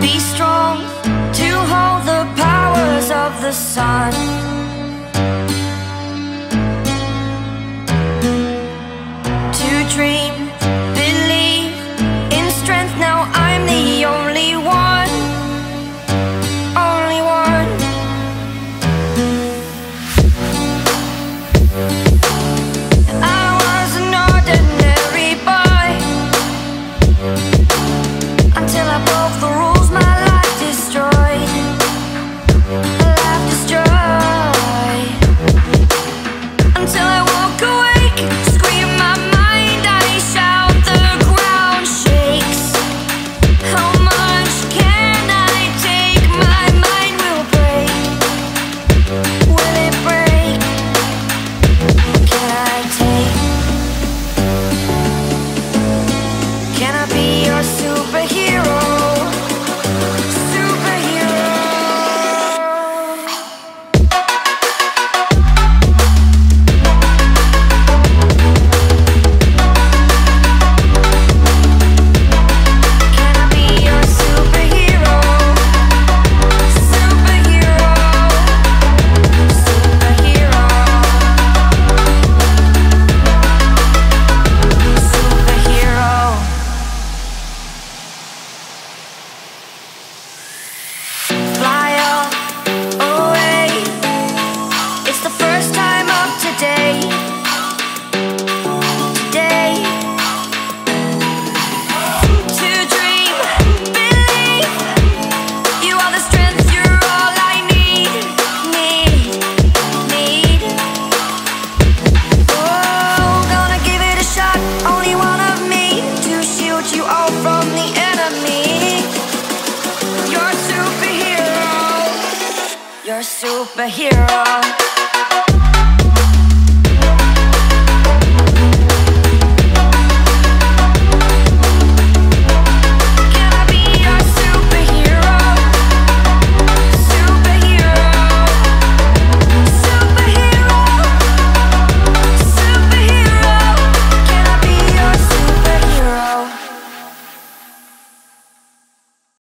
be strong, to hold the powers of the sun. To dream, believe in strength. Now I'm the only one, only one. I was an ordinary boy until I broke the rules. My life destroyed, life destroyed. Until I woke awake, scream my mind, I shout, the ground shakes. How much can I take? My mind will break. Will it break? Can I take? Can I be your superhero? Superhero. Can I be your superhero? Superhero. Superhero. Superhero. Fly up away. It's the first time of today. Today. To dream, believe. You are the strength, you're all I need. Need. Oh, gonna give it a shot. Only one of me to shield you all from the enemy. You're a superhero. You're a superhero.